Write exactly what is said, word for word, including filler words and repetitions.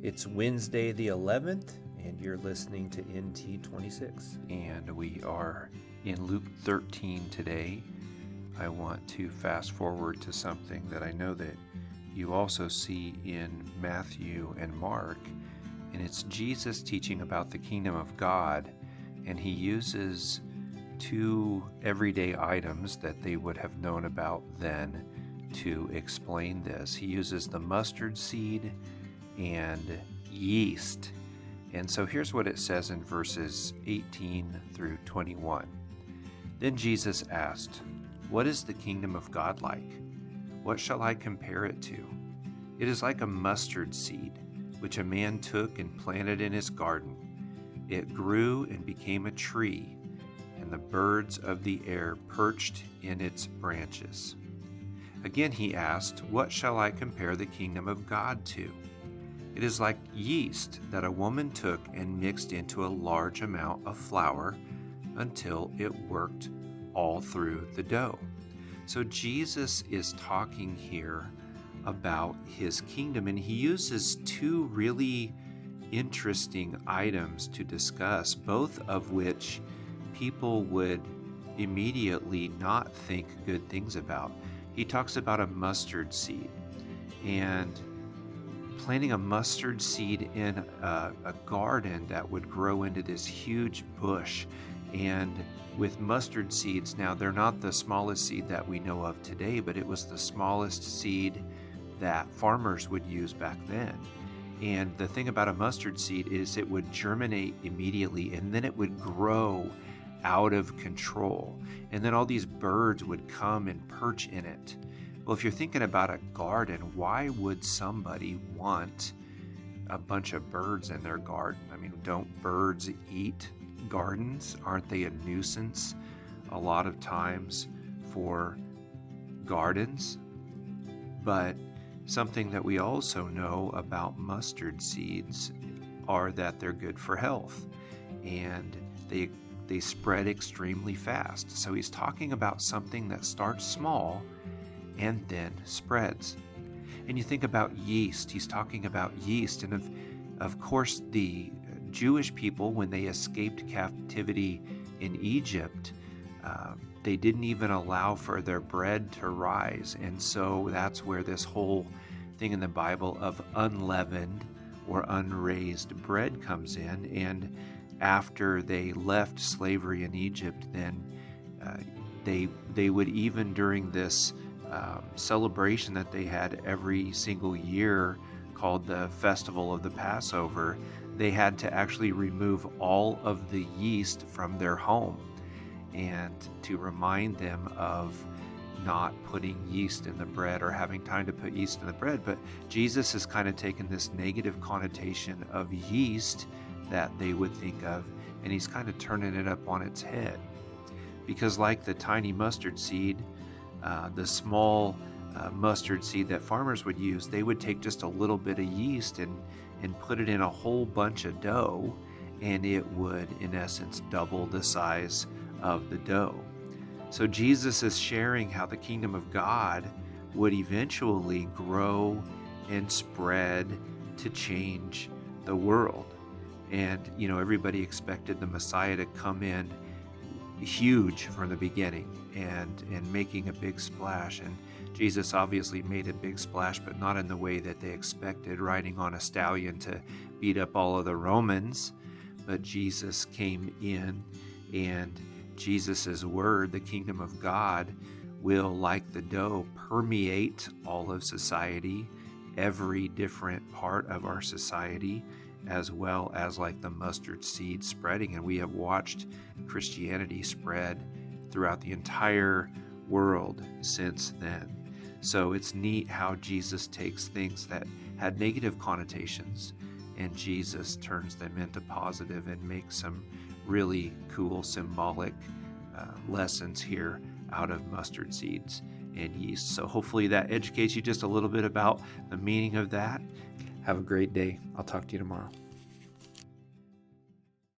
It's Wednesday the eleventh, and you're listening to N T twenty-six. And we are in Luke thirteen today. I want to fast forward to something that I know that you also see in Matthew and Mark, and it's Jesus teaching about the kingdom of God, and he uses two everyday items that they would have known about then to explain this. He uses the mustard seed and yeast. And so here's what it says in verses eighteen through twenty-one. Then Jesus asked, "What is the kingdom of God like? What shall I compare it to? It is like a mustard seed, which a man took and planted in his garden. It grew and became a tree, and the birds of the air perched in its branches." Again he asked, "What shall I compare the kingdom of God to? It is like yeast that a woman took and mixed into a large amount of flour until it worked all through the dough." So Jesus is talking here about his kingdom, and he uses two really interesting items to discuss, both of which people would immediately not think good things about. He talks about a mustard seed, and planting a mustard seed in a, a garden that would grow into this huge bush. And with mustard seeds, now they're not the smallest seed that we know of today, but it was the smallest seed that farmers would use back then. And the thing about a mustard seed is it would germinate immediately, and then it would grow out of control. And then all these birds would come and perch in it. Well, if you're thinking about a garden, why would somebody want a bunch of birds in their garden? I mean, don't birds eat gardens? Aren't they a nuisance a lot of times for gardens? But something that we also know about mustard seeds are that they're good for health, and they they spread extremely fast. So he's talking about something that starts small and then spreads. And you think about yeast, he's talking about yeast. And of, of course, the Jewish people, when they escaped captivity in Egypt, uh, they didn't even allow for their bread to rise. And so that's where this whole thing in the Bible of unleavened or unraised bread comes in. And after they left slavery in Egypt, then uh, they they would, even during this Um, celebration that they had every single year called the Festival of the Passover, they had to actually remove all of the yeast from their home, and to remind them of not putting yeast in the bread or having time to put yeast in the bread. But Jesus has kind of taken this negative connotation of yeast that they would think of, and he's kind of turning it up on its head. Because like the tiny mustard seed, Uh, the small uh, mustard seed that farmers would use, they would take just a little bit of yeast and, and put it in a whole bunch of dough, and it would, in essence, double the size of the dough. So Jesus is sharing how the kingdom of God would eventually grow and spread to change the world. And, you know, everybody expected the Messiah to come in huge from the beginning and and making a big splash, and Jesus obviously made a big splash, but not in the way that they expected, riding on a stallion to beat up all of the Romans. But Jesus came in, and Jesus's word, the kingdom of God, will, like the dough, permeate all of society, every different part of our society, as well as like the mustard seed spreading. And we have watched Christianity spread throughout the entire world since then. So it's neat how Jesus takes things that had negative connotations, and Jesus turns them into positive and makes some really cool symbolic uh, lessons here out of mustard seeds and yeast. So hopefully that educates you just a little bit about the meaning of that. Have a great day. I'll talk to you tomorrow.